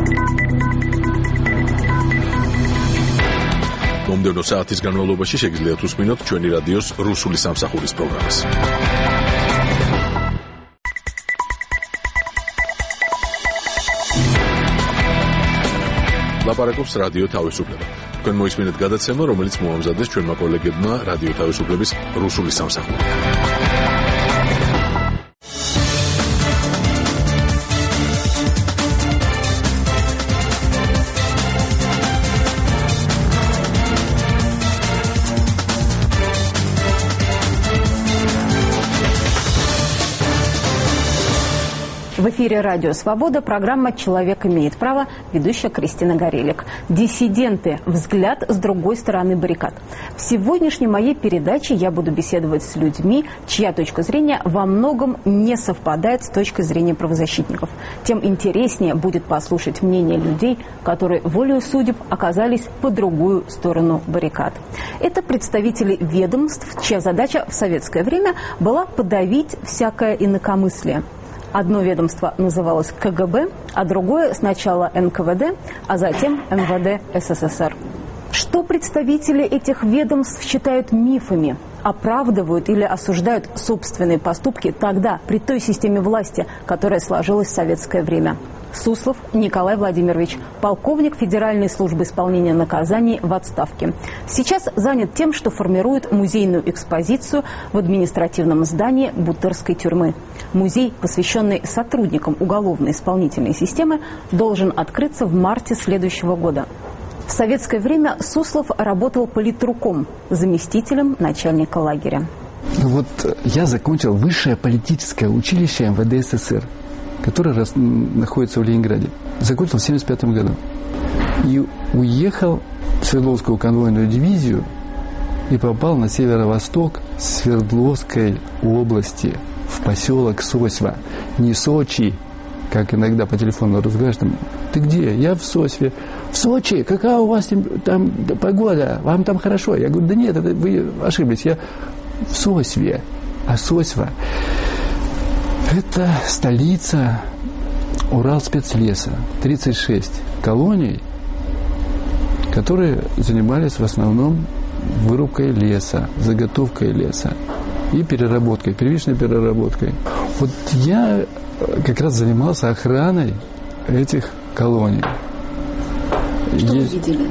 მომდევნო საათის განმავლობაში შეგიძლიათ უსმინოთ ჩვენი რადიოს რუსული სამსახურის პროგრამას. ლაპარაკობს რადიო თავისუფლება. თქვენ მოისმინეთ გადაცემა, რომელიც მოამზადეს ჩვენმა კოლეგებმა რადიო თავისუფლების რუსული სამსახური. В эфире «Радио Свобода», программа «Человек имеет право», ведущая Кристина Горелик. Диссиденты. Взгляд с другой стороны баррикад. В сегодняшней моей передаче я буду беседовать с людьми, чья точка зрения во многом не совпадает с точкой зрения правозащитников. Тем интереснее будет послушать мнение людей, которые волею судеб оказались по другую сторону баррикад. Это представители ведомств, чья задача в советское время была подавить всякое инакомыслие. Одно ведомство называлось КГБ, а другое сначала НКВД, а затем МВД СССР. Что представители этих ведомств считают мифами, оправдывают или осуждают собственные поступки тогда, при той системе власти, которая сложилась в советское время? Суслов Николай Владимирович, полковник Федеральной службы исполнения наказаний в отставке. Сейчас занят тем, что формирует музейную экспозицию в административном здании Бутырской тюрьмы. Музей, посвященный сотрудникам уголовно-исполнительной системы, должен открыться в марте следующего года. В советское время Суслов работал политруком, заместителем начальника лагеря. Вот я закончил высшее политическое училище МВД СССР, которое находится в Ленинграде. Закончил в 1975 году. И уехал в Свердловскую конвойную дивизию и попал на северо-восток Свердловской области, в поселок Сосьва. Не Сочи, как иногда по телефону разговариваешь, там, ты где? Я в Сосьве. В Сочи? Какая у вас там погода? Вам там хорошо? Я говорю, да нет, это вы ошиблись. Я в Сосьве. А Сосьва — это столица Уралспецлеса. 36 колоний, которые занимались в основном вырубкой леса, заготовкой леса и переработкой, первичной переработкой. Вот я как раз занимался охраной этих колоний. Что вы видели?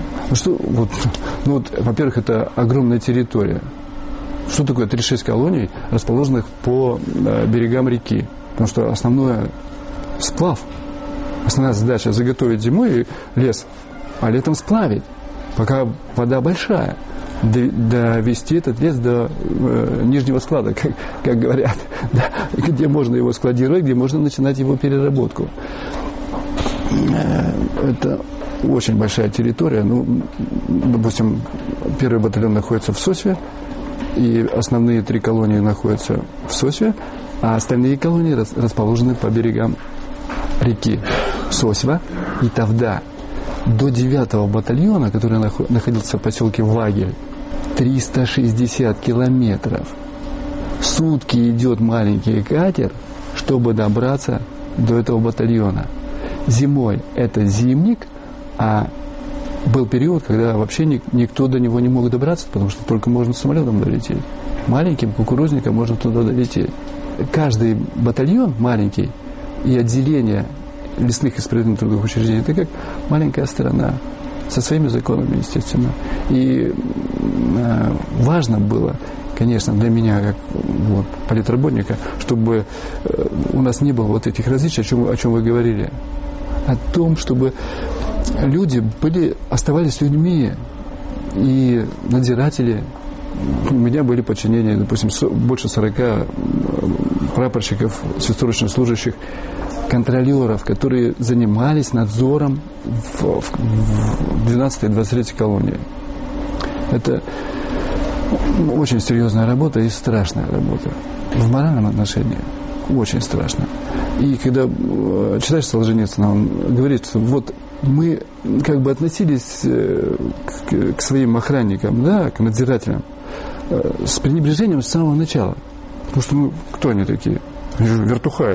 Во-первых, это огромная территория. Что такое 36 колоний, расположенных по берегам реки? Потому что основной сплав, основная задача заготовить зимой лес, а летом сплавить, пока вода большая. Довести этот лес до нижнего склада, как говорят, да, где можно его складировать, где можно начинать его переработку. Это очень большая территория. Допустим, первый батальон находится в Сосьве, и основные 3 колонии находятся в Сосьве, а остальные колонии расположены по берегам реки Сосьва и Тавда. До 9-го батальона, который находился в поселке Вагель, 360 километров. Сутки идет маленький катер, чтобы добраться до этого батальона. Зимой это зимник, а был период, когда вообще никто до него не мог добраться, потому что только можно самолетом долететь. Маленьким кукурузником можно туда долететь. Каждый батальон маленький и отделение лесных исправительных трудовых учреждений — это как маленькая страна со своими законами, естественно. И важно было, конечно, для меня, как политработника, чтобы у нас не было вот этих различий, о чем вы говорили, о том, чтобы люди оставались людьми, и надзиратели. У меня были подчинения, допустим, больше 40 прапорщиков, сверхсрочных служащих, контролеров, которые занимались надзором в 12-й и 23-й колонии. Это очень серьезная работа и страшная работа. В моральном отношении очень страшно. И когда читаешь Солженицына, он говорит, что вот мы как бы относились к своим охранникам, да, к надзирателям, с пренебрежением с самого начала. Потому что, кто они такие? Они же вертухаи.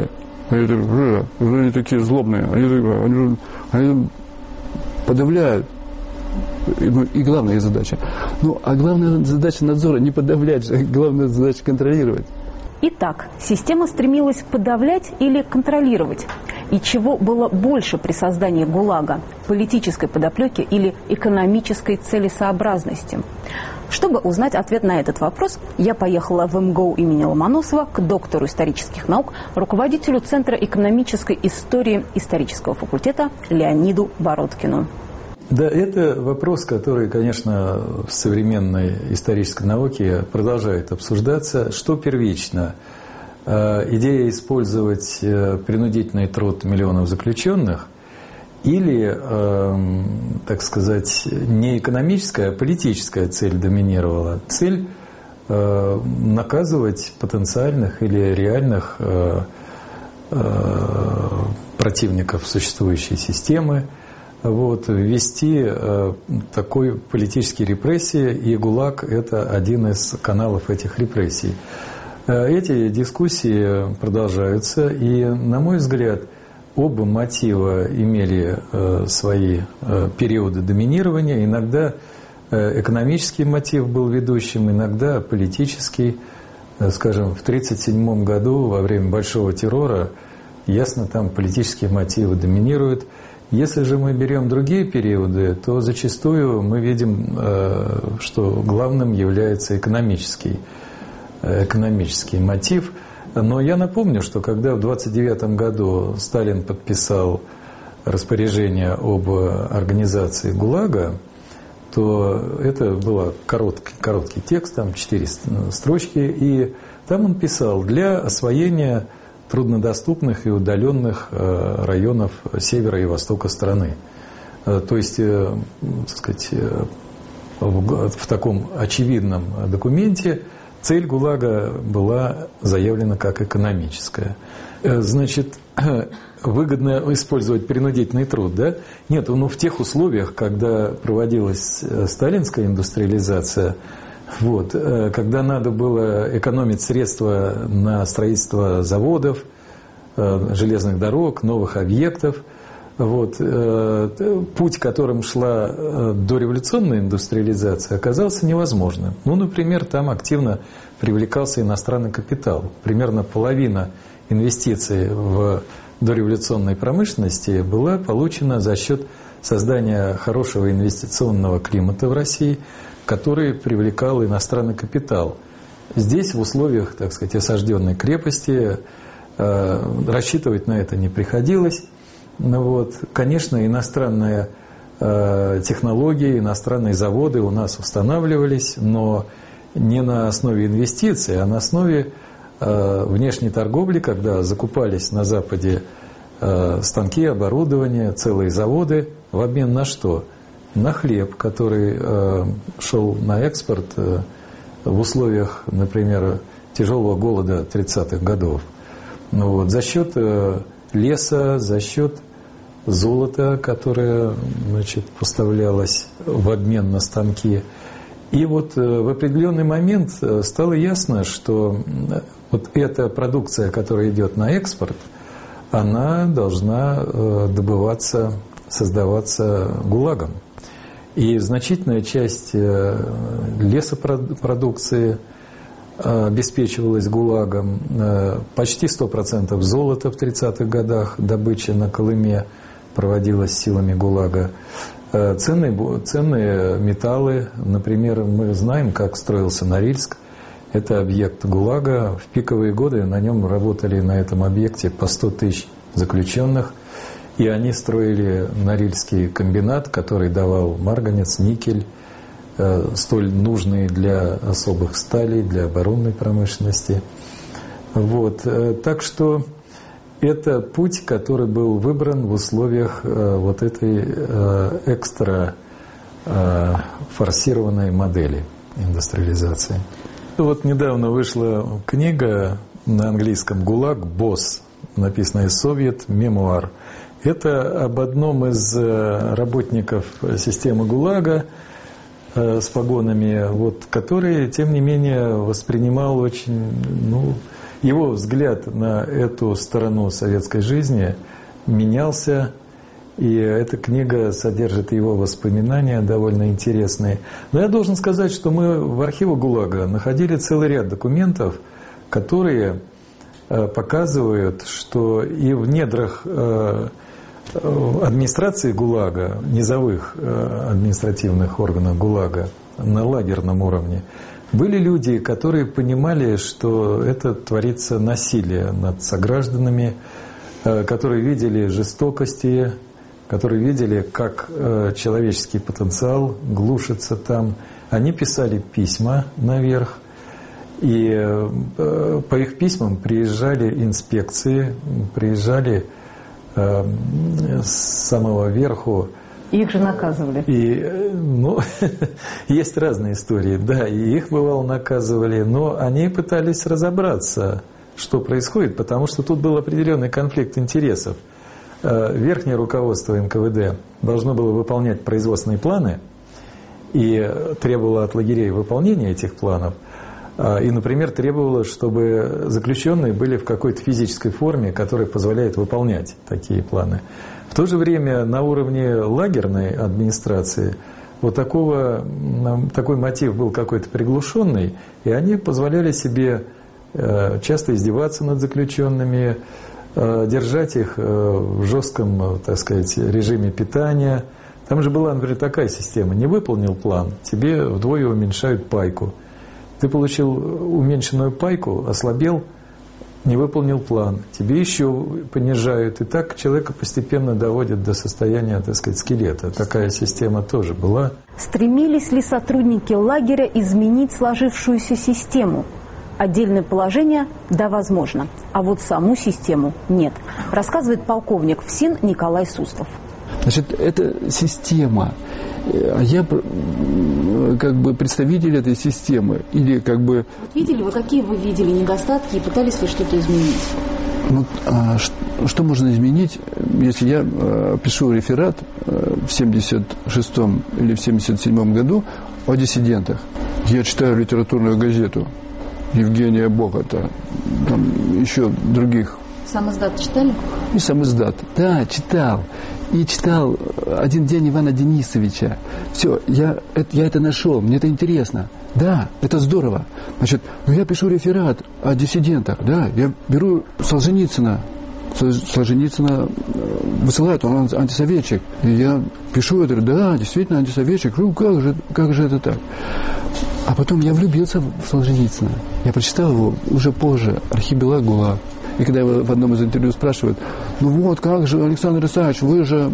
Они такие злобные, они подавляют. И главная задача. А главная задача надзора не подавлять, главная задача контролировать. Итак, система стремилась подавлять или контролировать? И чего было больше при создании ГУЛАГа – политической подоплеки или экономической целесообразности? Чтобы узнать ответ на этот вопрос, я поехала в МГУ имени Ломоносова к доктору исторических наук, руководителю Центра экономической истории исторического факультета Леониду Бородкину. Да, это вопрос, который, конечно, в современной исторической науке продолжает обсуждаться. Что первично? Идея использовать принудительный труд миллионов заключенных или, так сказать, не экономическая, а политическая цель доминировала? Цель наказывать потенциальных или реальных противников существующей системы, ввести такой политический репрессии, и ГУЛАГ – это один из каналов этих репрессий. Эти дискуссии продолжаются, и, на мой взгляд, оба мотива имели свои периоды доминирования. Иногда экономический мотив был ведущим, иногда политический. Скажем, в 1937 году, во время Большого террора, ясно, там политические мотивы доминируют. Если же мы берем другие периоды, то зачастую мы видим, что главным является экономический мотив. Но я напомню, что когда в 1929 году Сталин подписал распоряжение об организации ГУЛАГа, то это был короткий текст, там 4 строчки, и там он писал: для освоения труднодоступных и удаленных районов севера и востока страны. То есть, так сказать, в таком очевидном документе цель ГУЛАГа была заявлена как экономическая. Значит, выгодно использовать принудительный труд, да? Нет, в тех условиях, когда проводилась сталинская индустриализация, когда надо было экономить средства на строительство заводов, железных дорог, новых объектов, путь, которым шла дореволюционная индустриализация, оказался невозможным. Например, там активно привлекался иностранный капитал. Примерно половина инвестиций в дореволюционной промышленности была получена за счет создания хорошего инвестиционного климата в России, который привлекал иностранный капитал. Здесь, в условиях, так сказать, осажденной крепости, рассчитывать на это не приходилось. Конечно, иностранные технологии, иностранные заводы у нас устанавливались, но не на основе инвестиций, а на основе внешней торговли, когда закупались на Западе станки, оборудование, целые заводы, в обмен на что? На хлеб, который шел на экспорт в условиях, например, тяжелого голода 30-х годов. За счет леса, за счет золота, которое, поставлялось в обмен на станки. И в определенный момент стало ясно, что эта продукция, которая идет на экспорт, она должна добываться, создаваться ГУЛАГом. И значительная часть лесопродукции обеспечивалась ГУЛАГом, почти 100% золота в 30-х годах, добыча на Колыме проводилась силами ГУЛАГа. Ценные металлы, например, мы знаем, как строился Норильск. Это объект ГУЛАГа. В пиковые годы на нем работали, на этом объекте, по 100 тысяч заключенных. И они строили Норильский комбинат, который давал марганец, никель, столь нужные для особых сталей, для оборонной промышленности. Так что это путь, который был выбран в условиях этой экстра форсированной модели индустриализации. Недавно вышла книга на английском «ГУЛАГ. Босс», написанная «Совет. Мемуар». Это об одном из работников системы ГУЛАГа с погонами, который, тем не менее, воспринимал очень его взгляд на эту сторону советской жизни менялся, и эта книга содержит его воспоминания, довольно интересные. Но я должен сказать, что мы в архиве ГУЛАГа находили целый ряд документов, которые показывают, что и в недрах администрации ГУЛАГа, низовых административных органов ГУЛАГа на лагерном уровне, были люди, которые понимали, что это творится насилие над согражданами, которые видели жестокости, которые видели, как человеческий потенциал глушится там. Они писали письма наверх, и по их письмам приезжали инспекции, приезжали с самого верху. Их же наказывали. И, ну, есть разные истории, да, и их, бывало, наказывали, но они пытались разобраться, что происходит, потому что тут был определенный конфликт интересов. Верхнее руководство НКВД должно было выполнять производственные планы и требовало от лагерей выполнения этих планов. И, например, требовало, чтобы заключенные были в какой-то физической форме, которая позволяет выполнять такие планы. В то же время на уровне лагерной администрации вот такой мотив был какой-то приглушенный, и они позволяли себе часто издеваться над заключенными, держать их в жестком, так сказать, режиме питания. Там же была, например, такая система: не выполнил план, тебе вдвое уменьшают пайку. Ты получил уменьшенную пайку, ослабел, не выполнил план, тебе еще понижают. И так человека постепенно доводят до состояния, так сказать, скелета. Такая система тоже была. Стремились ли сотрудники лагеря изменить сложившуюся систему? Отдельное положение – да, возможно. А вот саму систему – нет. Рассказывает полковник ФСИН Николай Суслов. Значит, это система. А я как бы представитель этой системы. Или как бы... Видели вы, какие вы видели недостатки и пытались ли что-то изменить? Ну, что можно изменить, если я пишу реферат в 76-м или в 77-м году о диссидентах? Я читаю литературную газету Евгения Бохота, там еще других. Сам издат читали? И сам издат. Да, читал. И читал «Один день» Ивана Денисовича. Все, я это нашел, мне это интересно. Да, это здорово. Значит, я пишу реферат о диссидентах, да, я беру Солженицына. Солженицына высылают, он антисоветчик. И я пишу это, да, действительно антисоветчик. Ну, как же это так? А потом я влюбился в Солженицына. Я прочитал его уже позже, «Архипелаг ГУЛАГ». И когда его в одном из интервью спрашивают: ну вот, как же, Александр Исааевич, вы же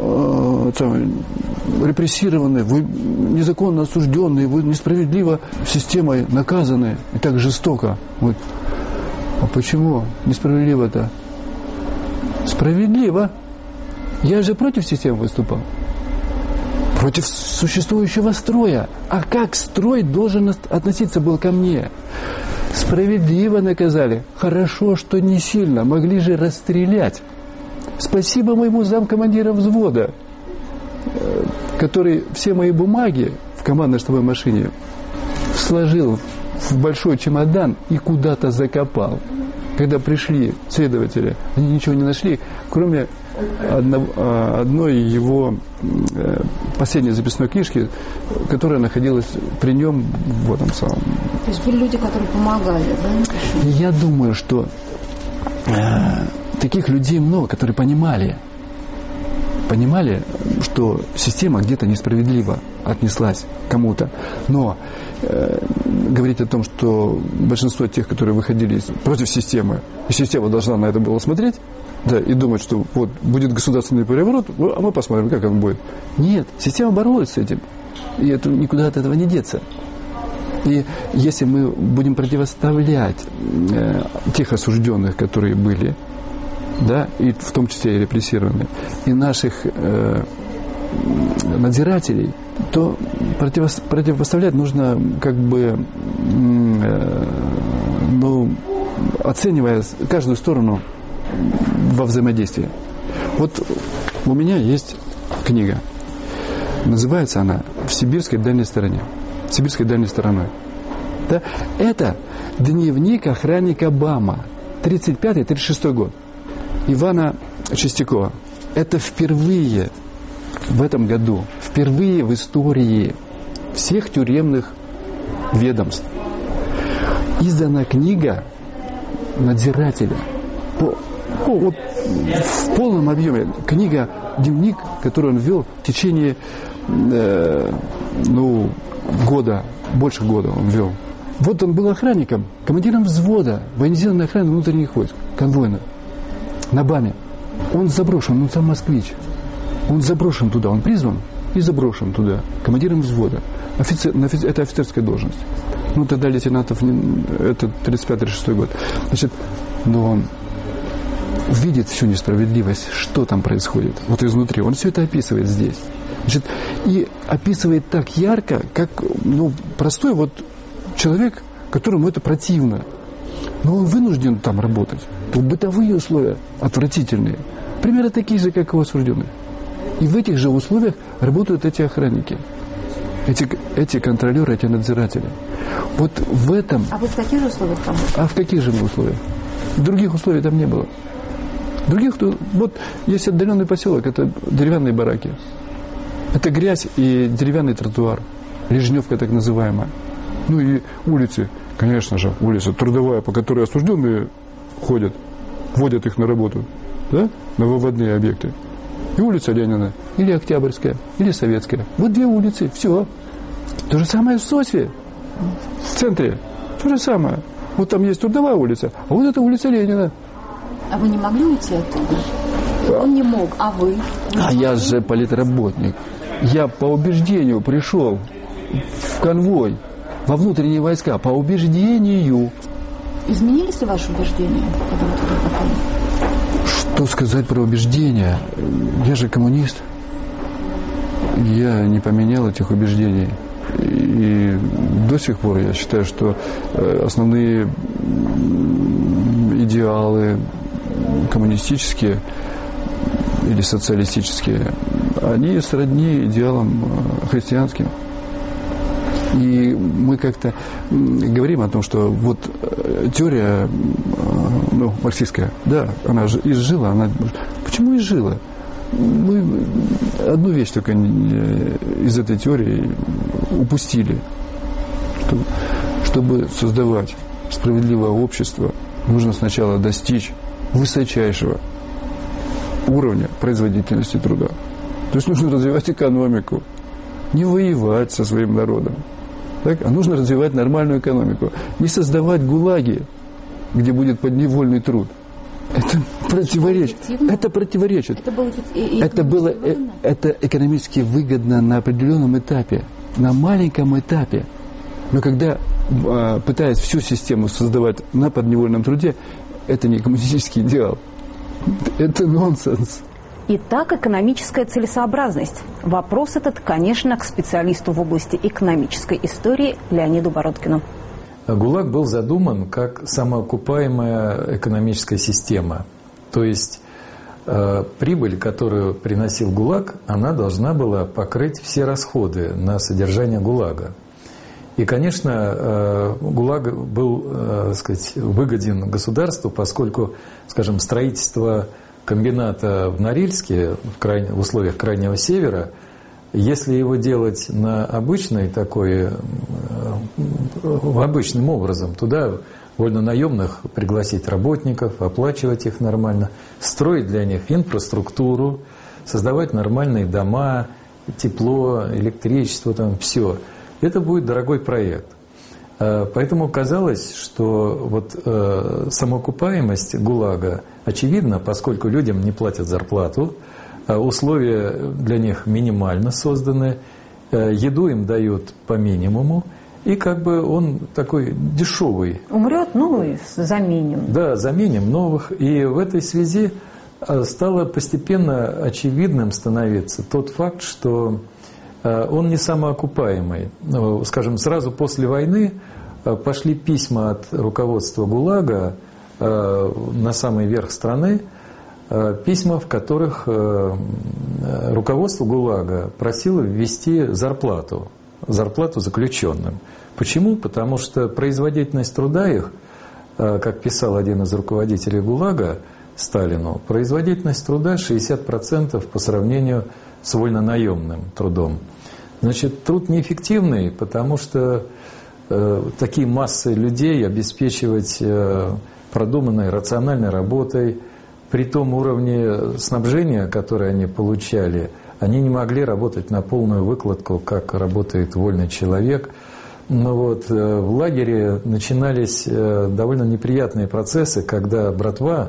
репрессированы, вы незаконно осужденные, вы несправедливо системой наказаны и так жестоко. Вот. А почему несправедливо-то? Справедливо. Я же против системы выступал. Против существующего строя. А как строй должен относиться был ко мне? Справедливо наказали. Хорошо, что не сильно. Могли же расстрелять. Спасибо моему замкомандира взвода, который все мои бумаги в командно-штабной машине сложил в большой чемодан и куда-то закопал. Когда пришли следователи, они ничего не нашли, кроме одной его последней записной книжки, которая находилась при нем в этом самом. То есть были люди, которые помогали, да? Я думаю, что таких людей много, которые понимали, что система где-то несправедливо отнеслась к кому-то. Но говорить о том, что большинство тех, которые выходили против системы, и система должна на это было смотреть, да, и думать, что вот будет государственный переворот, а мы посмотрим, как он будет. Нет, система боролась с этим, и это, никуда от этого не деться. И если мы будем противоставлять тех осужденных, которые были, да, и в том числе и репрессированные, и наших надзирателей, то противопоставлять нужно как бы оценивая каждую сторону во взаимодействии. Вот у меня есть книга. Называется она «В сибирской дальней стороне». Сибирской дальней стороной. Да? Это дневник охранника БАМа, 35-36 год, Ивана Чистякова. Это впервые в этом году, впервые в истории всех тюремных ведомств издана книга надзирателя вот, в полном объеме. Книга, дневник, который он вел в течение года, больше года он вел. Вот он был охранником, командиром взвода военизированной охраны внутренних войск, конвойно, на БАМе. Он заброшен, он сам москвич. Он заброшен туда, он призван и заброшен туда, командиром взвода. Это офицерская должность. Ну, тогда лейтенантов, это 35-36 год. Значит, но он видит всю несправедливость, что там происходит, вот изнутри. Он все это описывает здесь. Значит, и описывает так ярко, как простой вот человек, которому это противно. Но он вынужден там работать. Вот бытовые условия отвратительные. Примерно такие же, как у осужденных. И в этих же условиях работают эти охранники. Эти контролеры, эти надзиратели. Вот в этом... А вы в каких же условиях работаете? А в каких же мы условиях? Других условий там не было. Вот есть отдаленный поселок, это деревянные бараки. Это грязь и деревянный тротуар. Лежневка так называемая. Ну и улицы, конечно же, улица трудовая, по которой осужденные ходят, водят их на работу, да? На выводные объекты. И улица Ленина, или Октябрьская, или Советская. Вот две улицы, все. То же самое в Сосве, в центре. То же самое. Вот там есть Трудовая улица, а вот это улица Ленина. А вы не могли уйти оттуда? Он не мог, а вы? А я же политработник. Я по убеждению пришел в конвой, во внутренние войска, по убеждению. Изменились ли ваши убеждения, когда вы туда попали? Что сказать про убеждения? Я же коммунист. Я не поменял этих убеждений. И до сих пор я считаю, что основные идеалы коммунистические или социалистические, они сродни идеалам христианским. И мы как-то говорим о том, что вот теория, марксистская, да, она же изжила, почему изжила? Мы одну вещь только из этой теории упустили. Чтобы создавать справедливое общество, нужно сначала достичь высочайшего уровня производительности труда. То есть нужно развивать экономику, не воевать со своим народом. Так? А нужно развивать нормальную экономику. Не создавать гулаги, где будет подневольный труд. Это противоречит. Это экономически выгодно на определенном этапе, на маленьком этапе. Но когда пытаясь всю систему создавать на подневольном труде, это не коммунистический идеал. Это нонсенс. Итак, экономическая целесообразность. Вопрос этот, конечно, к специалисту в области экономической истории Леониду Бородкину. ГУЛАГ был задуман как самоокупаемая экономическая система. То есть прибыль, которую приносил ГУЛАГ, она должна была покрыть все расходы на содержание ГУЛАГа. И, конечно, ГУЛАГ был, выгоден государству, поскольку, скажем, строительство комбината в Норильске в условиях Крайнего Севера, если его делать обычным образом, туда вольнонаемных пригласить работников, оплачивать их нормально, строить для них инфраструктуру, создавать нормальные дома, тепло, электричество, все. Это будет дорогой проект. Поэтому казалось, что самоокупаемость ГУЛАГа очевидна, поскольку людям не платят зарплату, условия для них минимально созданы, еду им дают по минимуму, и он такой дешевый. Умрет, и заменим. Да, заменим новых. И в этой связи стало постепенно очевидным становиться тот факт, что он не самоокупаемый. Скажем, сразу после войны пошли письма от руководства ГУЛАГа на самый верх страны, письма, в которых руководство ГУЛАГа просило ввести зарплату зарплату заключенным. Почему? Потому что производительность труда их, как писал один из руководителей ГУЛАГа Сталину, производительность труда 60% по сравнению с вольнонаемным трудом. Значит, труд неэффективный, потому что такие массы людей обеспечивать продуманной, рациональной работой, при том уровне снабжения, которое они получали, они не могли работать на полную выкладку, как работает вольный человек. Но вот в лагере начинались довольно неприятные процессы, когда братва,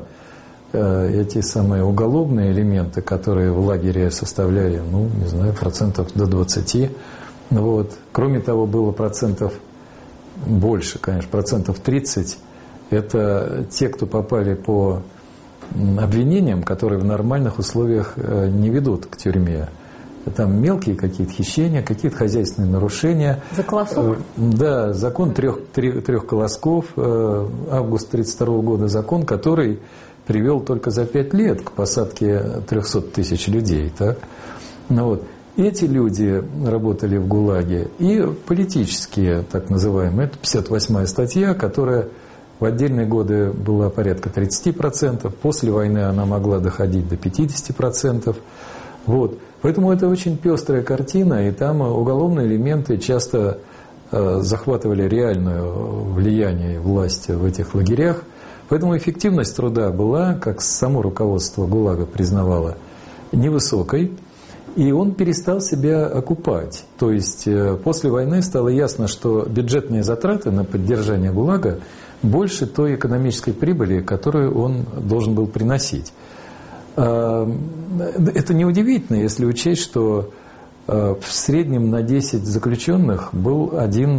эти самые уголовные элементы, которые в лагере составляли, ну, не знаю, процентов до 20, вот. Кроме того, было процентов больше, конечно, процентов 30, это те, кто попали по обвинениям, которые в нормальных условиях не ведут к тюрьме. Там мелкие какие-то хищения, какие-то хозяйственные нарушения. За колосок? Да, закон трех колосков, август 1932 года закон, который привел только за 5 лет к посадке 300 тысяч людей. Так? Ну, вот. Эти люди работали в ГУЛАГе, и политические, так называемые, это 58-я статья, которая в отдельные годы была порядка 30%, после войны она могла доходить до 50%. Вот. Поэтому это очень пестрая картина, и там уголовные элементы часто захватывали реальное влияние власти в этих лагерях. Поэтому эффективность труда была, как само руководство ГУЛАГа признавало, невысокой, и он перестал себя окупать. То есть после войны стало ясно, что бюджетные затраты на поддержание ГУЛАГа больше той экономической прибыли, которую он должен был приносить. Это неудивительно, если учесть, что в среднем на 10 заключенных был один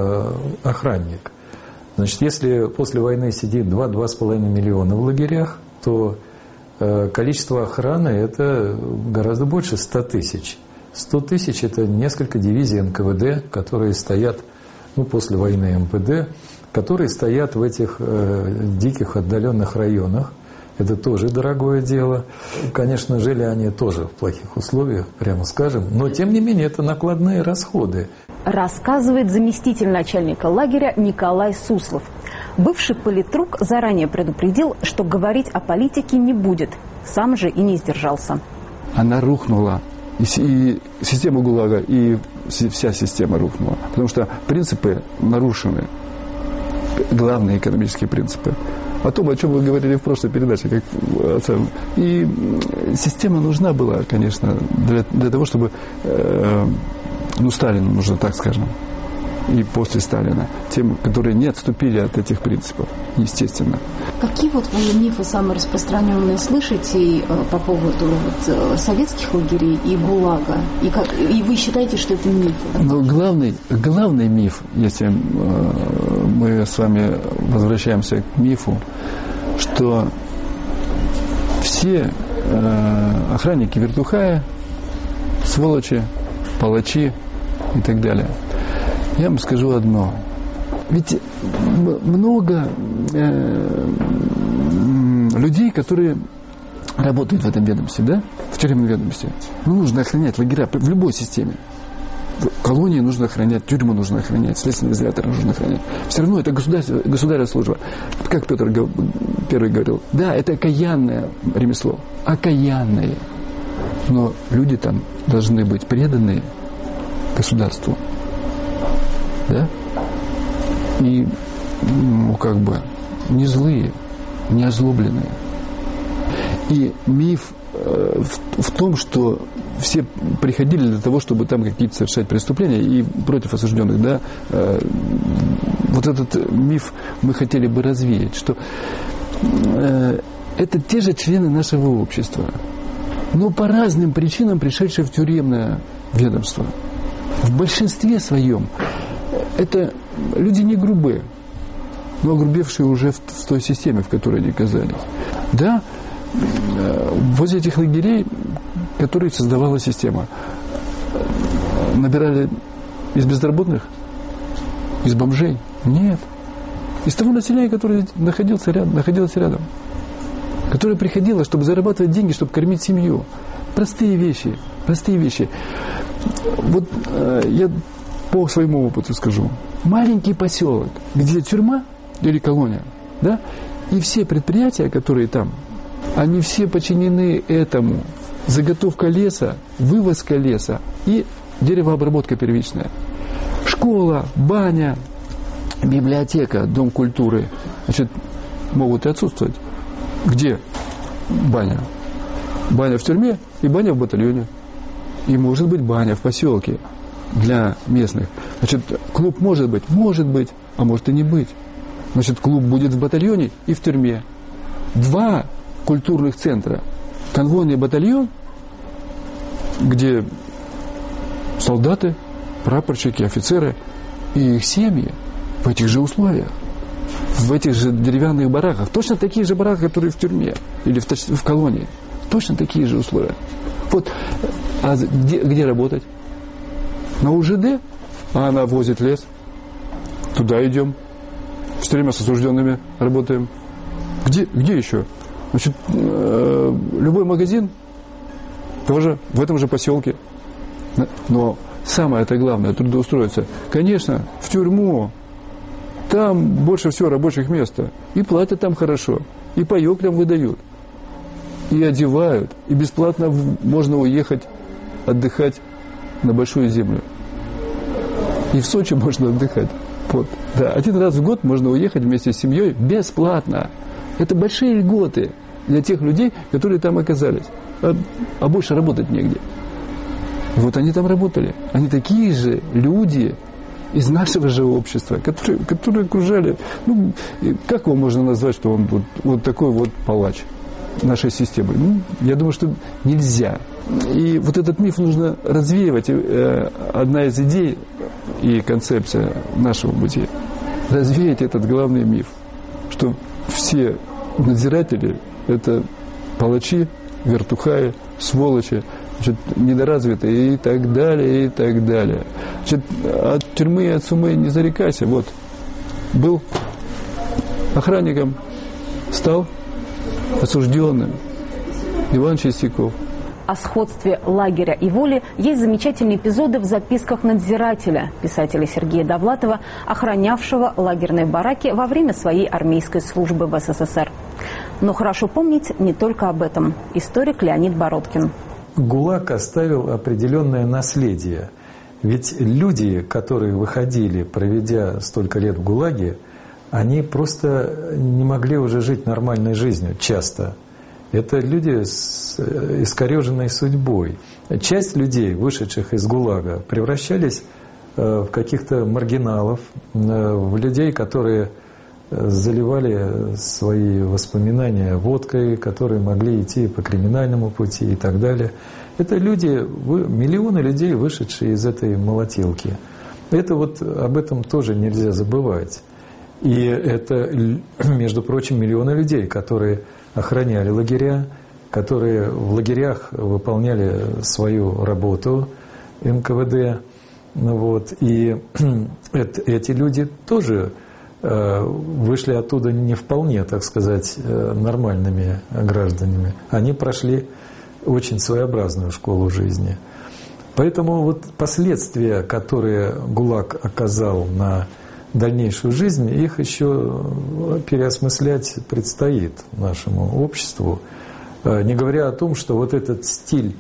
охранник. Значит, если после войны сидит 2-2,5 миллиона в лагерях, то количество охраны – это гораздо больше 100 тысяч. 100 тысяч – это несколько дивизий НКВД, которые стоят, ну, после войны МПД, которые стоят в этих диких отдаленных районах. Это тоже дорогое дело. Конечно, жили они тоже в плохих условиях, прямо скажем, но тем не менее это накладные расходы. Рассказывает заместитель начальника лагеря Николай Суслов. Бывший политрук заранее предупредил, что говорить о политике не будет. Сам же и не сдержался. Она рухнула. И система ГУЛАГа, и вся система рухнула. Потому что принципы нарушены. Главные экономические принципы. О том, о чем вы говорили в прошлой передаче. И система нужна была, конечно, для того, чтобы... Сталину нужно, так скажем, и после Сталина, тем, которые не отступили от этих принципов, естественно. Какие вот вы мифы самые распространенные слышите по поводу советских лагерей и ГУЛАГа? И вы считаете, что это мифы? Но главный миф, если мы с вами возвращаемся к мифу, что все охранники Вертухая сволочи, палачи и так далее. Я вам скажу одно. Ведь много людей, которые работают в этом ведомстве, да? В тюремном ведомстве. Нужно охранять лагеря в любой системе. Колонии нужно охранять, тюрьму нужно охранять, следственный изолятор нужно охранять. Все равно это государственная служба. Как Петр Первый говорил, да, это окаянное ремесло. Окаянное. Но люди там должны быть преданные государству. Да? И, не злые, не озлобленные. И миф в том, что все приходили для того, чтобы там какие-то совершать преступления и против осужденных, да, вот этот миф мы хотели бы развеять, что это те же члены нашего общества, но по разным причинам пришедшие в тюремное ведомство. В большинстве своем это люди не грубые, но огрубевшие уже в той системе, в которой они оказались. Да, возле этих лагерей, которые создавала система, набирали из безработных, из бомжей? Нет. Из того населения, которое находилось рядом. Которое приходило, чтобы зарабатывать деньги, чтобы кормить семью. Простые вещи. Вот я по своему опыту скажу, маленький поселок, где тюрьма или колония, да, и все предприятия, которые там, они все подчинены этому. Заготовка леса, вывозка леса и деревообработка первичная. Школа, баня, библиотека, дом культуры, значит, могут и отсутствовать. Где баня? Баня в тюрьме и баня в батальоне. И может быть баня в поселке для местных. Значит, клуб может быть, а может и не быть. Значит, клуб будет в батальоне и в тюрьме. 2 культурных центра. Конвойный батальон, где солдаты, прапорщики, офицеры и их семьи в этих же условиях, в этих же деревянных бараках. Точно такие же бараки, которые в тюрьме или в колонии. Точно такие же условия. Вот. А где работать? На УЖД? А она возит лес. Туда идем. Все время с осужденными работаем. Где еще? Значит, любой магазин тоже в этом же поселке. Но самое-то главное, трудоустроиться. Конечно, в тюрьму. Там больше всего рабочих мест. И платят там хорошо. И паёк там выдают. И одевают. И бесплатно можно уехать отдыхать на Большую Землю. И в Сочи можно отдыхать. Вот. Да, 1 раз в год можно уехать вместе с семьей бесплатно. Это большие льготы для тех людей, которые там оказались. А больше работать негде. Вот они там работали. Они такие же люди из нашего же общества, которые окружали. Ну, как его можно назвать, что он вот такой вот палач нашей системы? Ну, я думаю, что нельзя. И вот этот миф нужно развеивать. Одна из идей и концепция нашего бытия – развеять этот главный миф, что все надзиратели – это палачи, вертухаи, сволочи, значит, недоразвитые и так далее, и так далее. Значит, от тюрьмы и от сумы не зарекайся. Вот, был охранником, стал осужденным. Иван Чистяков. О сходстве лагеря и воли есть замечательные эпизоды в записках надзирателя, писателя Сергея Довлатова, охранявшего лагерные бараки во время своей армейской службы в СССР. Но хорошо помнить не только об этом. Историк Леонид Бородкин. ГУЛАГ оставил определенное наследие. Ведь люди, которые выходили, проведя столько лет в ГУЛАГе, они просто не могли уже жить нормальной жизнью часто. Это люди с искореженной судьбой. Часть людей, вышедших из ГУЛАГа, превращались в каких-то маргиналов, в людей, которые заливали свои воспоминания водкой, которые могли идти по криминальному пути и так далее. Это люди, миллионы людей, вышедшие из этой молотилки. Это вот об этом тоже нельзя забывать. И это, между прочим, миллионы людей, которые охраняли лагеря, которые в лагерях выполняли свою работу НКВД. Вот. И эти люди тоже вышли оттуда не вполне, так сказать, нормальными гражданами. Они прошли очень своеобразную школу жизни. Поэтому вот последствия, которые ГУЛАГ оказал на дальнейшую жизнь, их еще переосмыслять предстоит нашему обществу. Не говоря о том, что вот этот стиль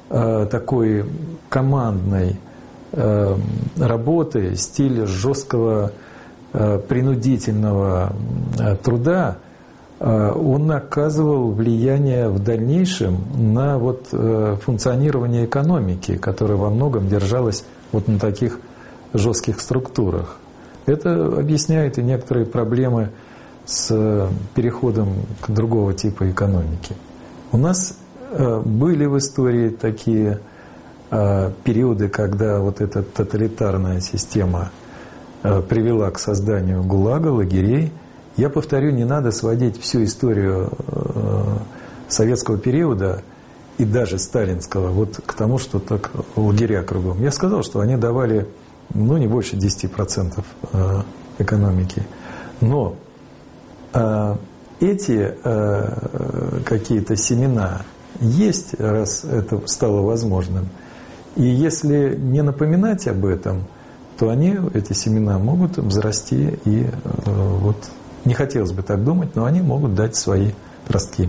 такой командной работы, стиль жесткого принудительного труда, он оказывал влияние в дальнейшем на вот функционирование экономики, которая во многом держалась вот на таких жестких структурах. Это объясняет и некоторые проблемы с переходом к другого типа экономики. У нас были в истории такие периоды, когда вот эта тоталитарная система привела к созданию ГУЛАГа, лагерей. Я повторю, не надо сводить всю историю советского периода и даже сталинского вот к тому, что так лагеря кругом. Я сказал, что они давали не больше 10% экономики. Но эти какие-то семена есть, раз это стало возможным. И если не напоминать об этом, что они, эти семена, могут взрасти и вот не хотелось бы так думать, но они могут дать свои ростки.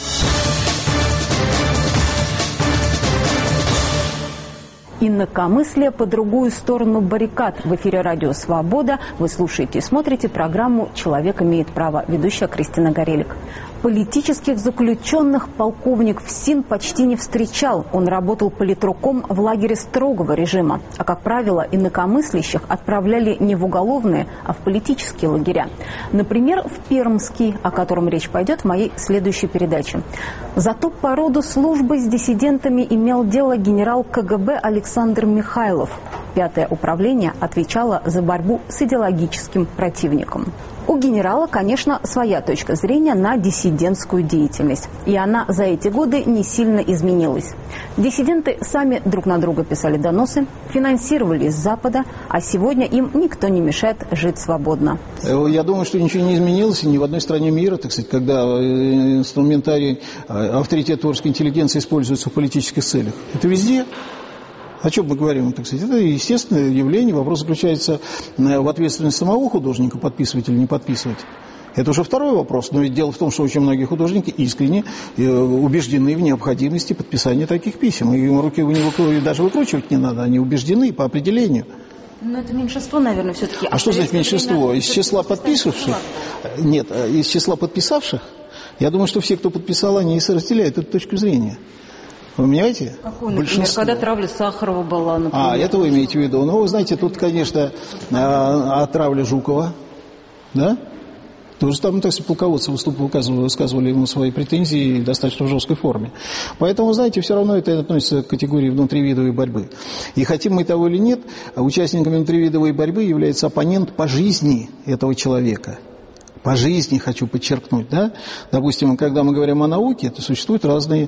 Инакомыслие по другую сторону баррикад. В эфире радио «Свобода». Вы слушаете и смотрите программу «Человек имеет право». Ведущая Кристина Горелик. Политических заключенных полковник ФСИН почти не встречал. Он работал политруком в лагере строгого режима. А, как правило, инакомыслящих отправляли не в уголовные, а в политические лагеря. Например, в Пермский, о котором речь пойдет в моей следующей передаче. Зато по роду службы с диссидентами имел дело генерал КГБ Александр Михайлов. 5-е управление отвечало за борьбу с идеологическим противником. У генерала, конечно, своя точка зрения на диссидентскую деятельность. И она за эти годы не сильно изменилась. Диссиденты сами друг на друга писали доносы, финансировали с Запада, а сегодня им никто не мешает жить свободно. Я думаю, что ничего не изменилось ни в одной стране мира, так сказать, когда инструментарий авторитета русской интеллигенции используется в политических целях. Это везде. О чем мы говорим, так сказать? Это естественное явление. Вопрос заключается в ответственности самого художника, подписывать или не подписывать. Это уже второй вопрос. Но ведь дело в том, что очень многие художники искренне убеждены в необходимости подписания таких писем. И им руки у них даже выкручивать не надо. Они убеждены по определению. Но это меньшинство, наверное, все-таки. А что значит меньшинство? Из числа подписавших? Нет, из числа подписавших? Я думаю, что все, кто подписал, они и разделяют эту точку зрения. Вы понимаете? Какой, например, когда травля Сахарова была, например? Это вы имеете в виду. Ну, вы знаете, тут, конечно, травля Жукова, да? Тоже там, так сказать, полководцы высказывали ему свои претензии в достаточно жесткой форме. Поэтому, знаете, все равно это относится к категории внутривидовой борьбы. И хотим мы того или нет, участниками внутривидовой борьбы является оппонент по жизни этого человека. По жизни, хочу подчеркнуть, да? Допустим, когда мы говорим о науке, то существуют разные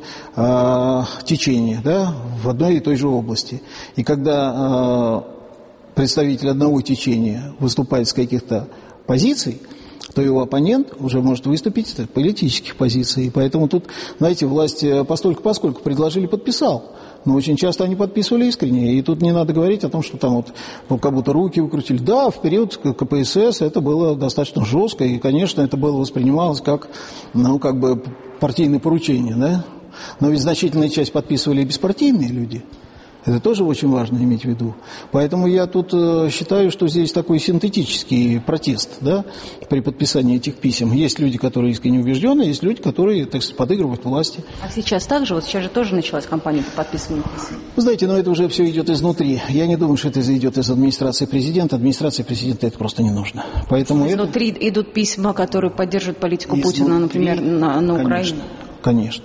течения, да, в одной и той же области. И когда представитель одного течения выступает с каких-то позиций, то его оппонент уже может выступить с политических позиций. И поэтому тут, знаете, власть постольку-поскольку предложили, подписал. Но очень часто они подписывали искренне. И тут не надо говорить о том, что там вот как будто руки выкрутили. Да, в период КПСС это было достаточно жестко. И, конечно, это было воспринималось как, как бы партийное поручение, да? Но ведь значительная часть подписывали и беспартийные люди. Это тоже очень важно иметь в виду. Поэтому я тут считаю, что здесь такой синтетический протест, да, при подписании этих писем. Есть люди, которые искренне убеждены, есть люди, которые, так сказать, подыгрывают власти. А сейчас так же? Вот сейчас же тоже началась кампания по подписыванию писем. Вы знаете, это уже все идет изнутри. Я не думаю, что это идет из администрации президента. Администрации президента это просто не нужно. Поэтому изнутри идут письма, которые поддерживают политику Путина, например, на Украине. Конечно.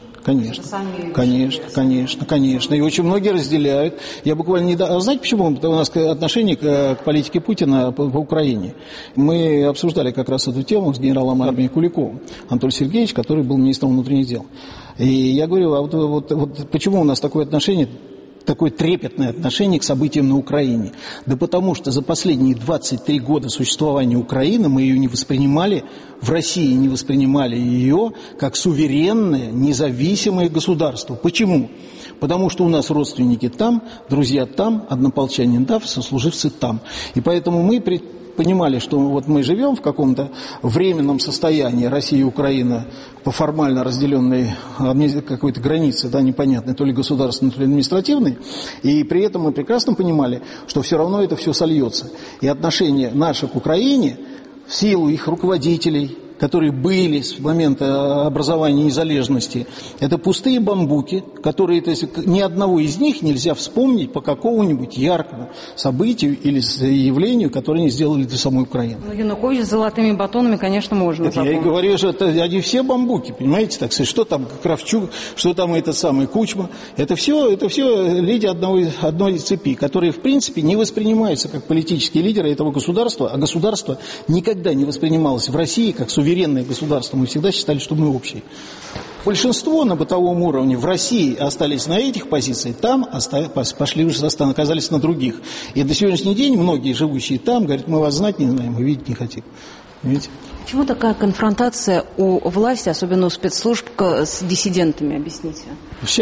И очень многие разделяют. Я буквально недавно... Знаете, почему у нас отношение к политике Путина по Украине? Мы обсуждали как раз эту тему с генералом армии Куликовым, Анатолием Сергеевичем, который был министром внутренних дел. И я говорю, вот почему у нас такое отношение, такое трепетное отношение к событиям на Украине? Да потому что за последние 23 года существования Украины мы ее не воспринимали, в России не воспринимали ее как суверенное, независимое государство. Почему? Потому что у нас родственники там, друзья там, однополчане там, сослуживцы там. И поэтому мы понимали, что вот мы живем в каком-то временном состоянии, Россия и Украина, по формально разделенной какой-то границе, да, непонятной, то ли государственной, то ли административной, и при этом мы прекрасно понимали, что все равно это все сольется. И отношение наше к Украине, в силу их руководителей, которые были с момента образования незалежности, это пустые бамбуки, которые, то есть, ни одного из них нельзя вспомнить по какому-нибудь яркому событию или явлению, которое они сделали для самой Украины. Ну, Янукович с золотыми батонами, конечно, можно запомнить. Я и говорю, что они все бамбуки, понимаете, так сказать, что там Кравчук, что там этот самый Кучма, это все люди одной цепи, которые, в принципе, не воспринимаются как политические лидеры этого государства, а государство никогда не воспринималось в России как суверенное государство. Мы всегда считали, что мы общие. Большинство на бытовом уровне в России остались на этих позициях, там пошли уже оказались на других. И до сегодняшний день многие живущие там говорят, мы вас знать не знаем, мы видеть не хотим. Видите? Почему такая конфронтация у власти, особенно у спецслужб, с диссидентами, объясните? Сейчас?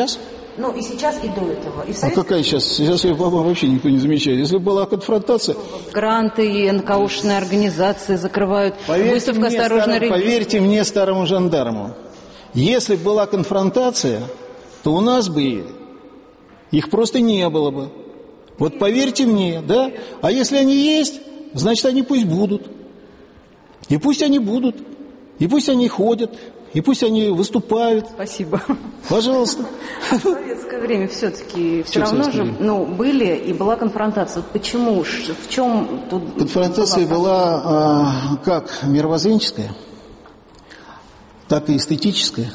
Ну, и сейчас, и до этого. И А какая сейчас? Сейчас ее, по-моему, вообще никто не замечает. Если была конфронтация... Гранты и НКОшные организации закрывают. Выставка «Осторожно, ребята». Поверьте мне, старому жандарму, если бы была конфронтация, то у нас бы их просто не было бы. Вот поверьте мне, да? А если они есть, значит, они пусть будут. И пусть они будут. И пусть они ходят. И пусть они выступают. Спасибо. Пожалуйста. В советское время все-таки все равно же были и была конфронтация. Почему? В чем тут... Конфронтация была как мировоззренческая, так и эстетическая,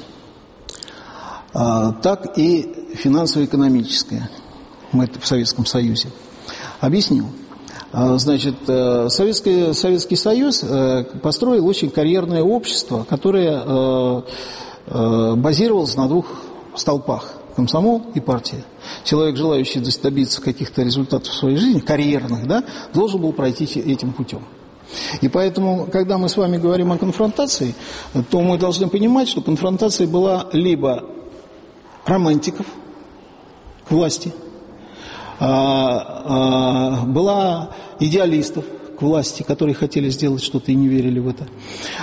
так и финансово-экономическая. Мы это в Советском Союзе. Объясню. Значит, Советский Союз построил очень карьерное общество, которое базировалось на двух столпах – комсомол и партия. Человек, желающий добиться каких-то результатов в своей жизни, карьерных, да, должен был пройти этим путем. И поэтому, когда мы с вами говорим о конфронтации, то мы должны понимать, что конфронтация была либо романтиков к власти, была идеалистов к власти, которые хотели сделать что-то и не верили в это.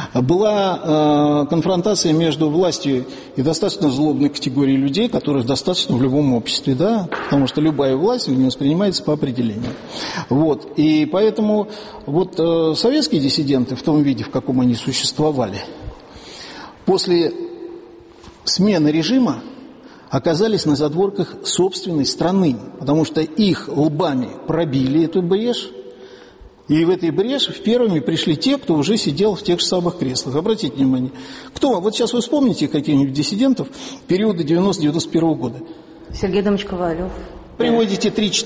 Была конфронтация между властью и достаточно злобной категорией людей, которых достаточно в любом обществе, да, потому что любая власть не воспринимается по определению. Вот. И поэтому вот советские диссиденты в том виде, в каком они существовали, после смены режима оказались на задворках собственной страны, потому что их лбами пробили эту брешь, и в этой брешь первыми пришли те, кто уже сидел в тех же самых креслах. Обратите внимание. Кто? Вот сейчас вы вспомните каких-нибудь диссидентов периода 90-91 года. Сергей Адамович Ковалев. Приводите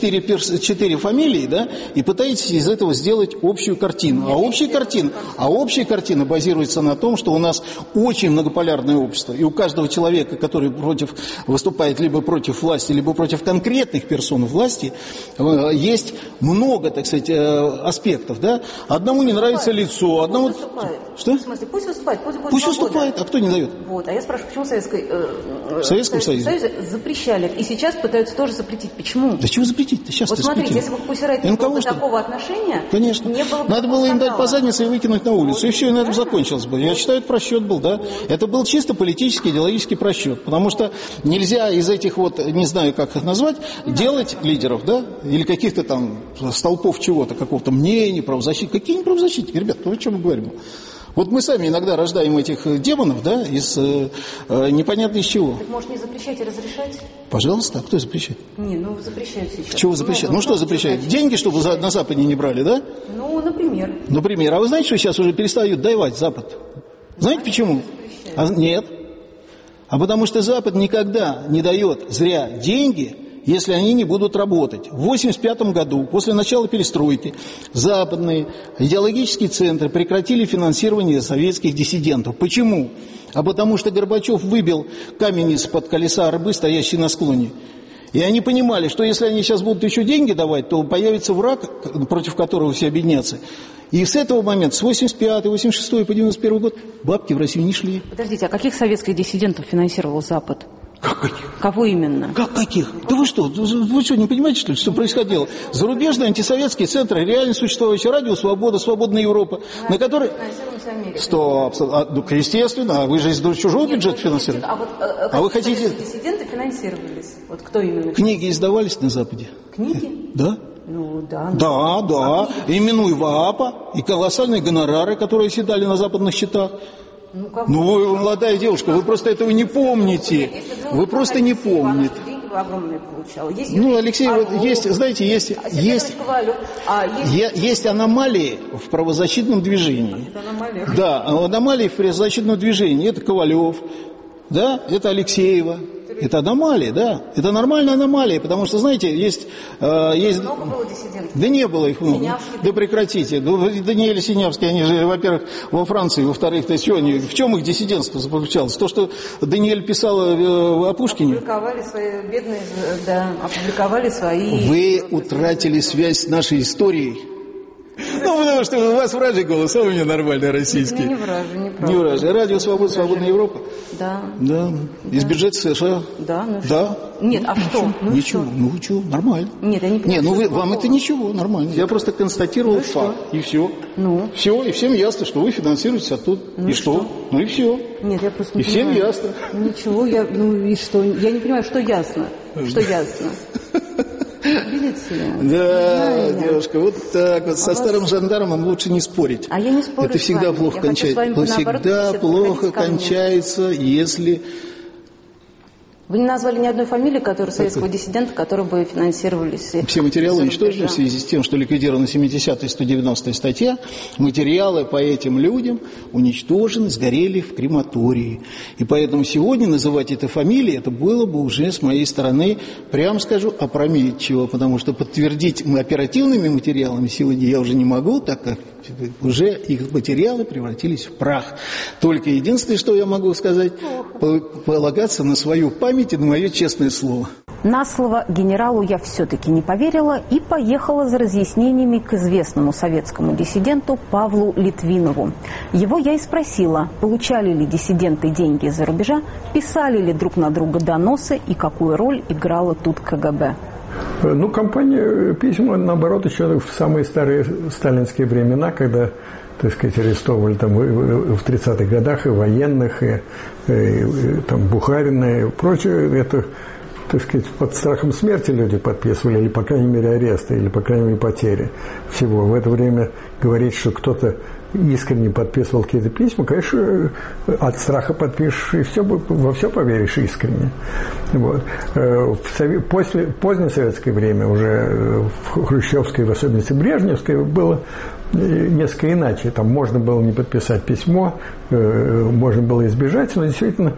3-4 фамилии, да, и пытаетесь из этого сделать общую картину. А общая картина базируется на том, что у нас очень многополярное общество. И у каждого человека, который выступает либо против власти, либо против конкретных персон власти, есть много, так сказать, аспектов. Да? Одному не нравится лицо, одному... Что? В смысле, пусть выступает. Пусть выступает, а кто не дает? Вот. А я спрашиваю, почему в Советском Союзе запрещали? И сейчас пытаются тоже запретить. Почему? Да чего запретить-то? Сейчас вот смотрите, если бы к Пусирайте не было такого отношения, конечно. Не было бы надо было им дать по заднице и выкинуть на улицу. И все, и на этом закончилось бы. Я считаю, это просчет был, да. Это был чисто политический, идеологический просчет. Потому что нельзя из этих вот, не знаю, как их назвать, делать лидеров, да, или каких-то там столпов чего-то, какого-то мнения, правозащитников. Какие не правозащитники, ребят, ну о чем мы говорим? Вот мы сами иногда рождаем этих демонов, да, из непонятно из чего. Так, может, не запрещать, а разрешать? Пожалуйста, а кто запрещает? Не, запрещают сейчас. Чего запрещают? Ну, что запрещают? Деньги, чтобы на Западе не брали, да? Ну, например. Например. А вы знаете, что сейчас уже перестают давать Запад? Знаете почему? Нет. А потому что Запад никогда не дает зря деньги, если они не будут работать. В 1985 году, после начала перестройки, западные идеологические центры прекратили финансирование советских диссидентов. Почему? А потому что Горбачев выбил камень из-под колеса арбы, стоящий на склоне. И они понимали, что если они сейчас будут еще деньги давать, то появится враг, против которого все объединятся. И с этого момента, с 85, 86 по 91 год, бабки в Россию не шли. Подождите, а каких советских диссидентов финансировал Запад? Как каких? Кого именно? Как каких? Да вы что, не понимаете, что происходило? Зарубежные антисоветские центры, реально существующие Радио Свобода, Свободная Европа, на которой... Стоп, естественно, а вы же из чужого бюджета финансируете. А вы хотите... Диссиденты финансировались? Вот кто именно? Книги издавались на Западе. Книги? Да. Ну, да. Да. Именуй ВААПа и колоссальные гонорары, которые оседали на западных счетах. Вы молодая девушка, вы просто этого не помните. Вы просто не помните. Алексей, знаете, есть аномалии в правозащитном движении. Да, аномалии в правозащитном движении. Это Ковалев, да, это Алексеева. Это аномалия, да. Это нормальная аномалия, потому что, знаете, есть... Много было диссидентов? Да не было их много. Синявский? Да прекратите. Даниэль Синявский, они же, во-первых, во Франции, во-вторых, в чем их диссидентство заключалось? То, что Даниэль писала о Пушкине? Опубликовали свои бедные, да, опубликовали свои... Вы утратили связь с нашей историей. Ну, потому что у вас вражий голос, а у меня нормальный российский. Не вражий, не правда. Не вражий. Радио «Свобода», «Свободная Европа». Да. Да. Из бюджета США. Да, ну да. Что? Нет, а что? Ну ничего. что? Ну, что, нормально. Нет, я не понимаю. Не, ну вам это ничего, нормально. Я просто констатировал факт. И все. Ну? Все, и всем ясно, что вы финансируетесь оттуда. Ну и что? Ну и все. Нет, я просто не и всем понимаю. ясно. Ничего, ну и что? Я не понимаю, что ясно. Что ясно? Видите ли? Да, девушка, вот так вот. Со старым жандармом лучше не спорить. А я не спорю. Это всегда плохо кончается. Это всегда плохо кончается, если... Вы не назвали ни одной фамилии, советского диссидента, которые бы финансировались. Все материалы уничтожены в связи с тем, что ликвидирована 70-я и 190-я статья. Материалы по этим людям уничтожены, сгорели в крематории. И поэтому сегодня называть это фамилии, это было бы уже с моей стороны, прямо скажу, опрометчиво, потому что подтвердить оперативными материалами сегодня я уже не могу, так как уже их материалы превратились в прах. Только единственное, что я могу сказать, полагаться на свою память и на мое честное слово. На слово генералу я все-таки не поверила и поехала за разъяснениями к известному советскому диссиденту Павлу Литвинову. Его я и спросила, получали ли диссиденты деньги из-за рубежа, писали ли друг на друга доносы и какую роль играла тут КГБ. Ну, компания письма, наоборот, еще в самые старые сталинские времена, когда, так сказать, арестовывали там в 30-х годах и военных, и там Бухарина и прочее, это, так сказать, под страхом смерти люди подписывали, или, по крайней мере, ареста, или, по крайней мере, потери всего. В это время говорить, что кто-то искренне подписывал какие-то письма, конечно, от страха подпишешь и все, во все поверишь искренне. Вот. В позднее советское время, уже в хрущевское, в особенности брежневское, было несколько иначе. Там можно было не подписать письмо, можно было избежать, но действительно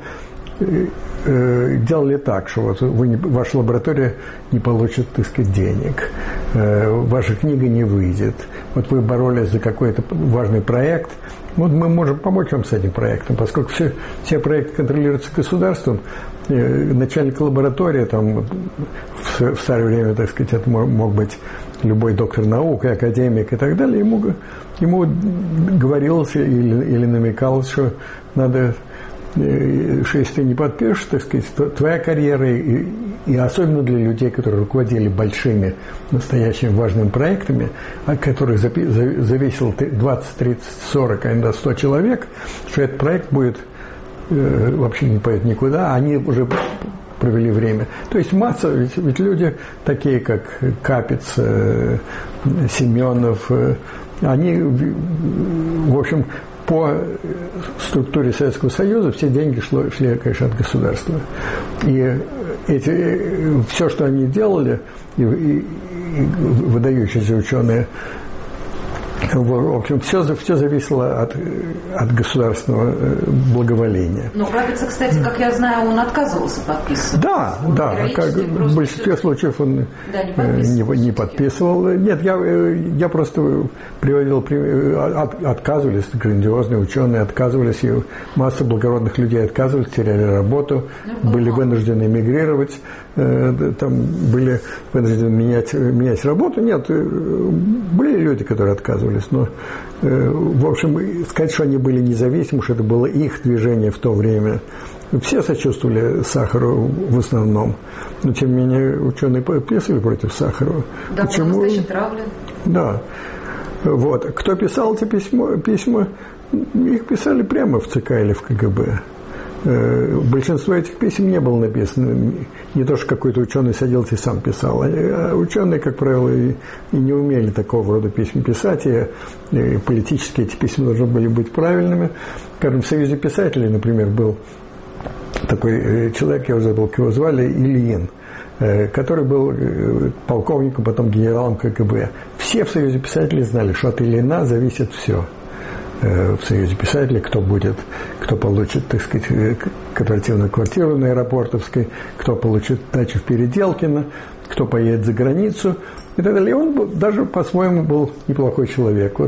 делали так, что вот ваша лаборатория не получит, так сказать, денег, ваша книга не выйдет. Вот вы боролись за какой-то важный проект, вот мы можем помочь вам с этим проектом, поскольку все проекты контролируются государством. Начальник лаборатории, там, в старое время, так сказать, это мог быть любой доктор наук, и академик и так далее, ему говорилось или намекалось, что надо, что если ты не подпишешь, так сказать, то твоя карьера, и особенно для людей, которые руководили большими, настоящими важными проектами, от которых зависело 20, 30, 40, а иногда 100 человек, что этот проект будет вообще не пойдет никуда, они уже провели время. То есть масса, ведь люди такие, как Капец, Семенов, они, в общем, по структуре Советского Союза все деньги шли, конечно, от государства. И все, что они делали, и выдающиеся ученые, в общем, все зависело от государственного благоволения. Но Капица, кстати, как я знаю, он отказывался подписывать. Да, как в большинстве случаев он не подписывал. Нет, я просто приводил, отказывались, грандиозные ученые отказывались, и масса благородных людей отказывались, теряли работу, были вынуждены эмигрировать, там были вынуждены менять работу. Нет, были люди, которые отказывались. Но, в общем, сказать, что они были независимы, что это было их движение в то время. Все сочувствовали Сахарову в основном. Но, тем не менее, ученые подписывали против Сахарова. Да, почему? Он настоящий травлен. Да. Вот. Кто писал эти письма, их писали прямо в ЦК или в КГБ. Большинство этих писем не было написано. Не то, что какой-то ученый садился и сам писал. А ученые, как правило, и не умели такого рода писем писать. И политически эти письма должны были быть правильными. Скажем, в Союзе писателей, например, был такой человек, я уже забыл, как его звали, Ильин, который был полковником, потом генералом КГБ. Все в Союзе писателей знали, что от Ильина зависит все. В Союзе писателей, кто получит, так сказать, кооперативную квартиру на Аэропортовской, кто получит дачу в Переделкино, кто поедет за границу и так далее. И он даже по-своему был неплохой человек.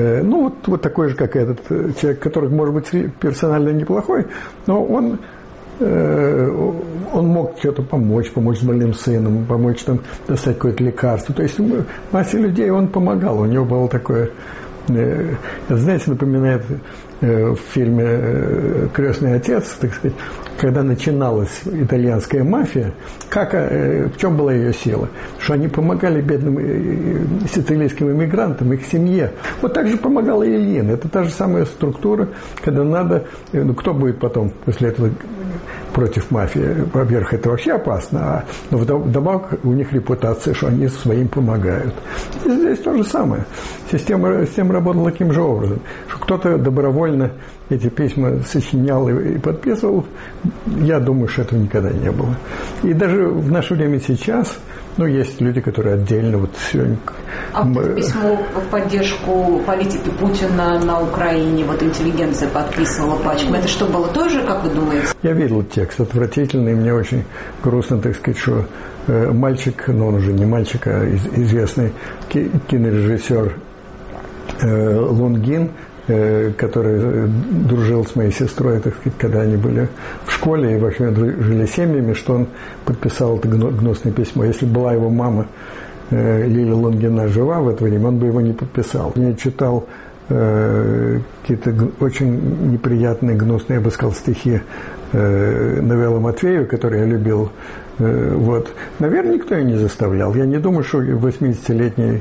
Вот такой же, как этот человек, который, может быть, персонально неплохой, но он он мог что-то помочь с больным сыном, помочь там достать какое-то лекарство. То есть массе людей он помогал. У него было такое, знаете, напоминает в фильме «Крестный отец», так сказать, когда начиналась итальянская мафия, в чем была ее сила? Что они помогали бедным сицилийским иммигрантам, их семье. Вот так же помогала и Ильин. Это та же самая структура, когда надо... кто будет потом после этого против мафии? Во-первых, это вообще опасно, но вдобавок у них репутация, что они своим помогают. И здесь то же самое. Система работала таким же образом, что кто-то добровольно эти письма сочинял и подписывал. Я думаю, что этого никогда не было. И даже в наше время сейчас, есть люди, которые отдельно сегодня... Письмо в поддержку политики Путина на Украине, интеллигенция подписывала пачками. Это что было тоже, как вы думаете? Я видел текст отвратительный, мне очень грустно, так сказать, что мальчик, он уже не мальчик, а известный кинорежиссер Лунгин, который дружил с моей сестрой, так сказать, когда они были в школе и вообще жили семьями, что он подписал это гнусное письмо. Если была его мама Лиля Лунгина жива в это время, он бы его не подписал. Я читал какие-то очень неприятные, гнусные, я бы сказал, стихи Новеллы Матвеева, которые я любил. Наверное, никто ее не заставлял. Я не думаю, что 80-летней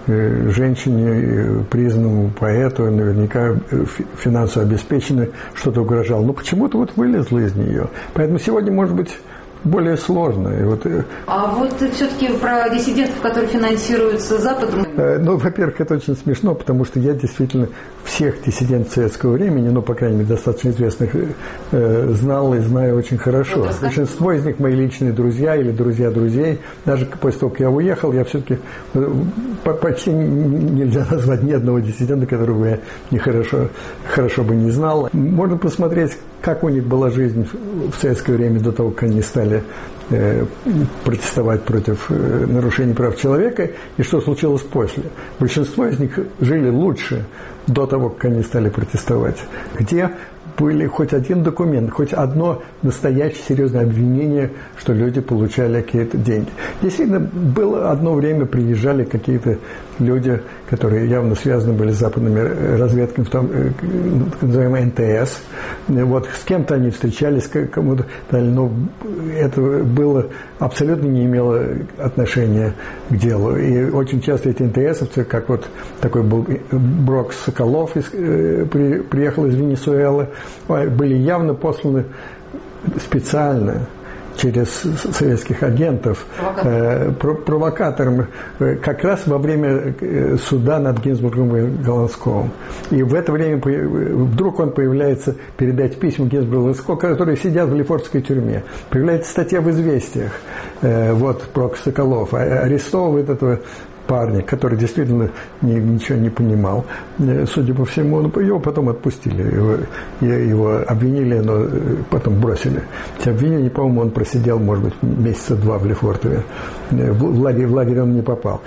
женщине, признанному поэту, наверняка финансово обеспеченной, что-то угрожало. Но почему-то вылезло из нее. Поэтому сегодня, может быть, более сложно. Все-таки про диссидентов, которые финансируются Западом? Во-первых, это очень смешно, потому что я действительно всех диссидентов советского времени, по крайней мере, достаточно известных, знал и знаю очень хорошо. Большинство из них мои личные друзья или друзья друзей. Даже после того, как я уехал, я все-таки почти нельзя назвать ни одного диссидента, которого я хорошо бы не знал. Можно посмотреть, как у них была жизнь в советское время до того, как они стали протестовать против нарушений прав человека, и что случилось после. Большинство из них жили лучше до того, как они стали протестовать. Где были хоть один документ, хоть одно настоящее серьезное обвинение, что люди получали какие-то деньги. Действительно, было одно время, приезжали какие-то люди, которые явно связаны были с западными разведками, в том, так называемый НТС. С кем-то они встречались, кому-то, но это было абсолютно не имело отношения к делу. И очень часто эти НТСовцы, как такой был Брок Соколов, приехал из Венесуэлы, были явно посланы специально через советских агентов провокатором как раз во время суда над Гинзбургом и Голландсковым. И в это время вдруг он появляется передать письма Гинзбургу и Голландскову, которые сидят в Лефортской тюрьме. Появляется статья в «Известиях». Брок Соколов арестовывает этого парня, который действительно ничего не понимал. Судя по всему, его потом отпустили. Его обвинили, но потом бросили. Эти обвинения, по-моему, он просидел, может быть, месяца 2 в Лефортове. В лагерь он не попал.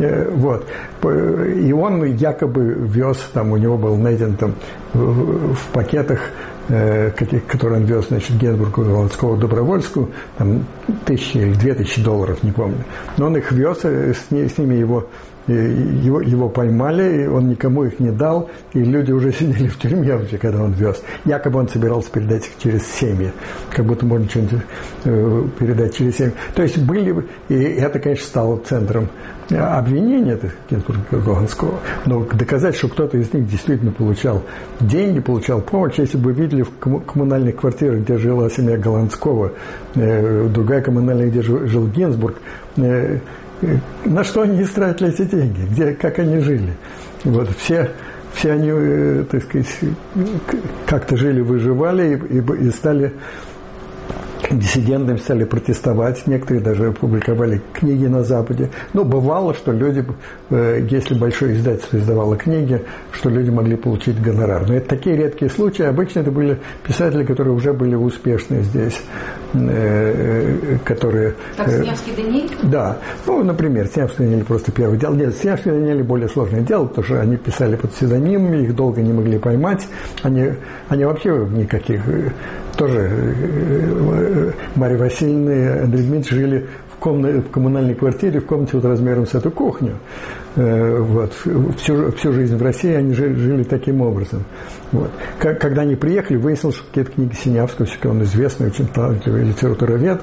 И он якобы вез, у него был найден в пакетах, которые он вез, Гинзбургу, Голландскову, Добровольскую, $1000 или $2000, не помню. Но он их вез, с ними его поймали, он никому их не дал, и люди уже сидели в тюрьме, когда он вез. Якобы он собирался передать их через семьи, как будто можно что-нибудь передать через семьи. То есть и это, конечно, стало центром обвинения Голландского, но доказать, что кто-то из них действительно получал деньги, получал помощь, если бы видели в коммунальных квартирах, где жила семья Голландского, другая коммунальная, где жил Гинзбург, на что они истратили эти деньги, как они жили. Все они, так сказать, как-то жили, выживали и стали диссидентами, стали протестовать. Некоторые даже публиковали книги на Западе. Но бывало, что люди, если большое издательство издавало книги, что люди могли получить гонорар. Но это такие редкие случаи. Обычно это были писатели, которые уже были успешны здесь. которые... Как Синявский Даниэль? Да. Ну, например, Синявский Даниэль просто первый делал. Нет, Синявский Даниэль более сложное дело, потому что они писали под псевдонимами, их долго не могли поймать. Они вообще никаких... Тоже Марья Васильевна и Андрей Дмитриевич жили в коммунальной квартире, в комнате вот размером с эту кухню. Вот. Всю жизнь в России они жили таким образом. Вот. Когда они приехали, выяснилось, что какие-то книги Синявского, он известный, очень талантливый литературовед,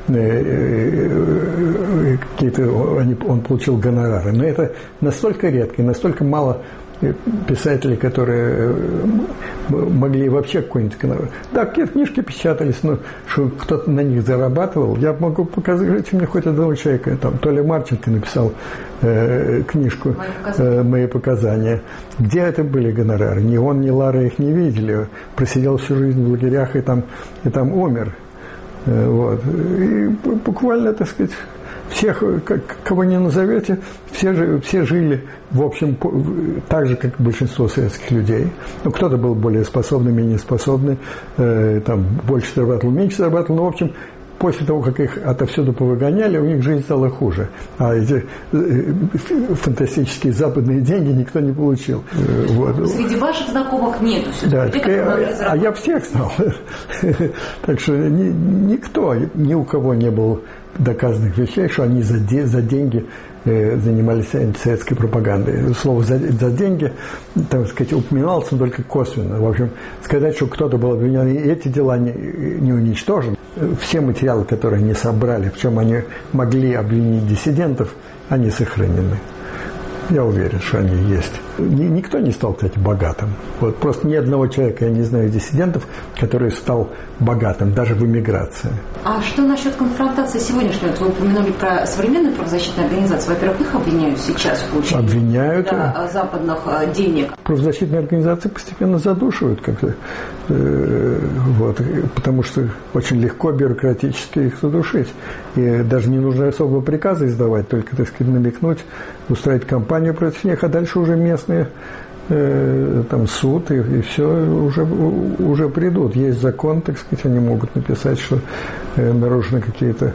он получил гонорары. Но это настолько редко и настолько мало писателей, которые могли вообще какой-нибудь гонорар. Да, какие-то книжки печатались, но что кто-то на них зарабатывал. Я могу показать мне хоть одного человека. Там Толя Марченко написал книжку «Мои показания». Где это были гонорары? Ни он, ни Лара их не видели. Просидел всю жизнь в лагерях и там умер. Вот. И буквально, так сказать, всех, кого не назовете, все жили, в общем, так же, как большинство советских людей. Ну, кто-то был более способный, менее способный, там, больше зарабатывал, меньше зарабатывал, но, в общем, после того, как их отовсюду повыгоняли, у них жизнь стала хуже. А эти фантастические западные деньги никто не получил. Вот. Среди ваших знакомых нету. Да, а я всех знал. Так что никто, ни у кого не было доказанных вещей, что они за деньги занимались антисоветской пропагандой. Слово «за деньги», так сказать, упоминалось только косвенно. В общем, сказать, что кто-то был обвинен, и эти дела не уничтожены. Все материалы, которые они собрали, в чем они могли обвинить диссидентов, они сохранены. Я уверен, что они есть. Никто не стал, кстати, богатым. Вот просто ни одного человека, я не знаю, диссидентов, который стал богатым, даже в эмиграции. А что насчет конфронтации сегодняшней? Вот вы упомянули про современные правозащитные организации. Во-первых, их обвиняют сейчас в получении западных денег. Правозащитные организации постепенно задушивают как-то. Вот, потому что очень легко бюрократически их задушить. И даже не нужно особого приказа издавать, только, так сказать, намекнуть, устроить кампанию против них, а дальше уже местные там суд и все уже придут. Есть закон, так сказать, они могут написать, что нарушены какие-то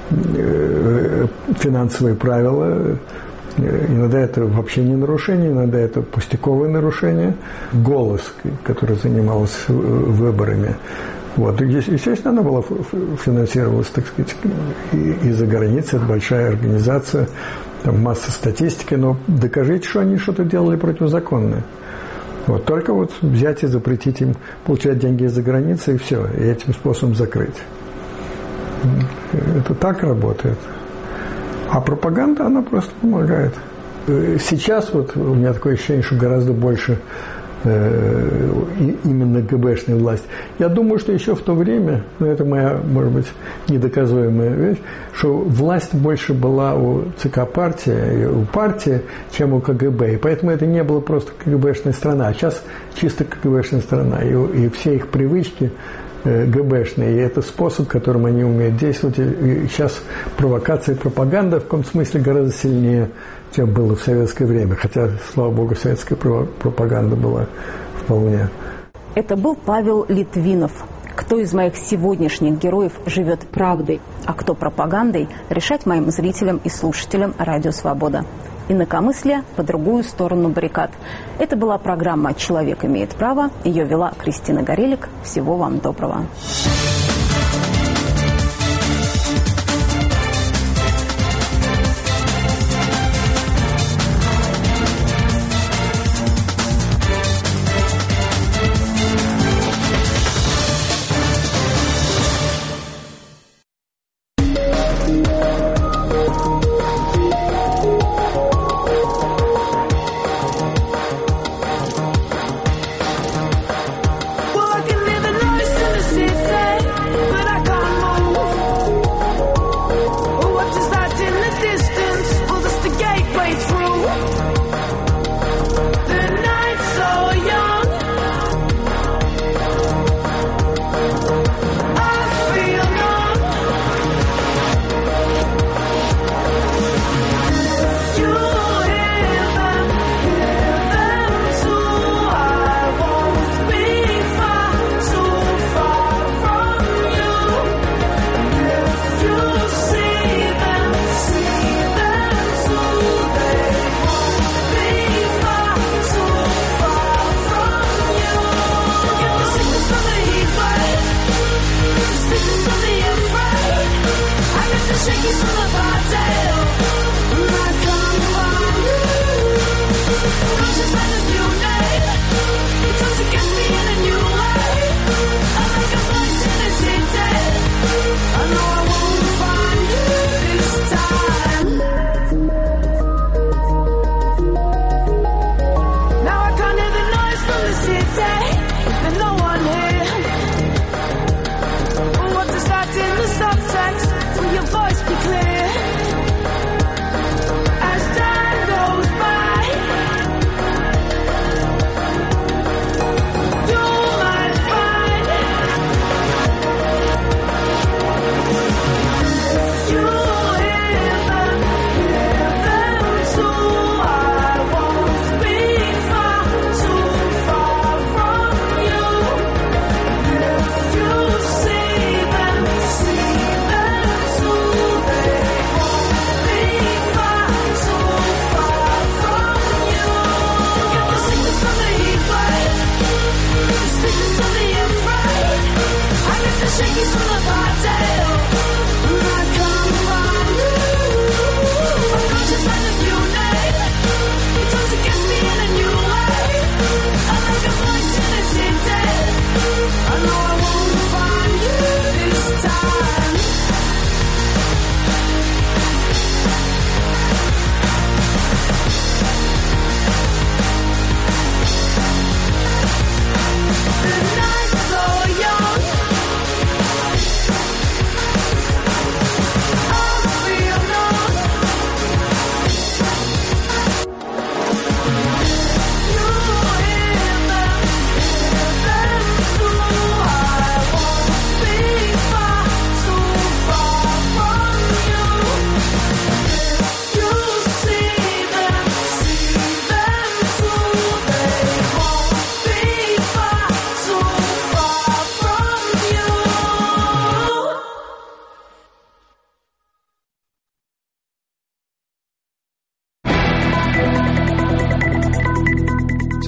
финансовые правила. Иногда это вообще не нарушение, иногда это пустяковое нарушение. «Голос», который занимался выборами, вот. Естественно, она была финансировалась, так сказать, из-за границы. Это большая организация, там масса статистики, но докажите, что они что-то делали противозаконное. Вот. Только вот взять и запретить им получать деньги из-за границы, и все, и этим способом закрыть. Это так работает. А пропаганда, она просто помогает. Сейчас вот у меня такое ощущение, что гораздо больше именно ГБшная власть. Я думаю, что еще в то время, но это моя, может быть, недоказуемая вещь, что власть больше была у ЦК партии, у партии, чем у КГБ. И поэтому это не было просто КГБшная страна, а сейчас чисто КГБшная страна. И все их привычки ГБшные, и это способ, которым они умеют действовать. И сейчас провокация и пропаганда в каком смысле гораздо сильнее, чем было в советское время. Хотя, слава богу, советская пропаганда была вполне. Это был Павел Литвинов. Кто из моих сегодняшних героев живет правдой, а кто пропагандой, решать моим зрителям и слушателям Радио Свобода. Инакомыслие по другую сторону баррикад. Это была программа «Человек имеет право». Ее вела Кристина Горелик. Всего вам доброго. Walking in the noise in the city.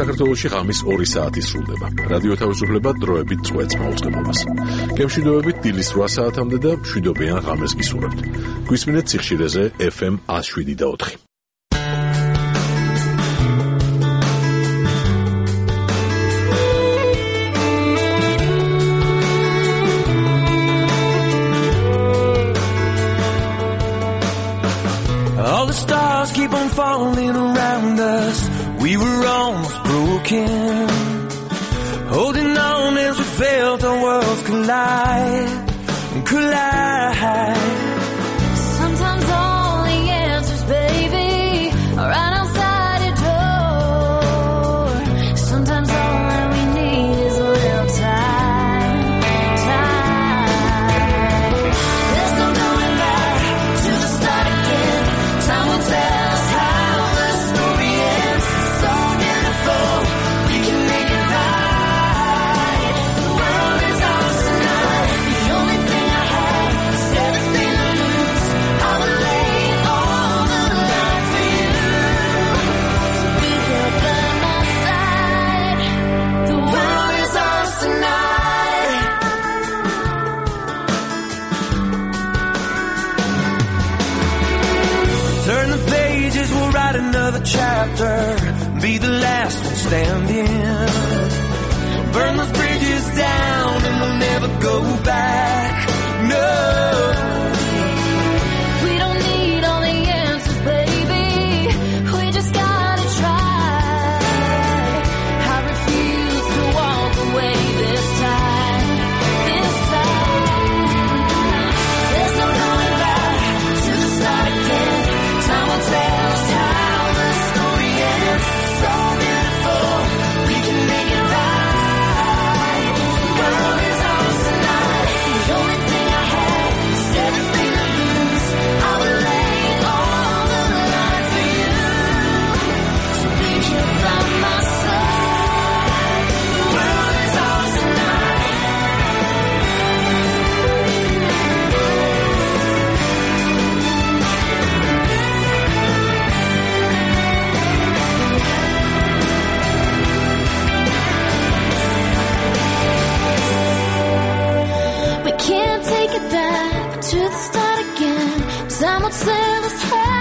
საქართველოში ღამის 2 საათი სრულდება. რადიო თავისუფლება დროებით წვეთს მაუწყებლობას. გემშვიდობებით დილის 8 საათამდე და მშვიდობიან ღამეს გისურვებთ. გვისმინეთ სიხშირეზე FM 107.4. All the stars keep on falling around us. We were almost broken, holding on as we felt our worlds collide. Sometimes all the answers, baby, are right outside your door. Sometimes all that we need is a little time. There's no going back to the start again. Time will tell us how the story ends. So beautiful, we can make it right. The world is ours tonight. The only thing I have is everything I lose. I would lay all the line for you to be here by my side. The world is ours tonight. Turn the pages, we'll write another chapter. Be the last one standing. Burn those bridges down and we'll never go back. No. We don't need all the answers, baby. We just gotta try. I refuse to walk away this time. This time. There's no going back to the start again. Time will tell us how the story ends. So beautiful, we can make it right. The world is ours tonight. The only thing I have is everything I lose. I would lay all the line for you to be here by my side. The world is ours tonight. We can't take it back to the start again. Time will tell us how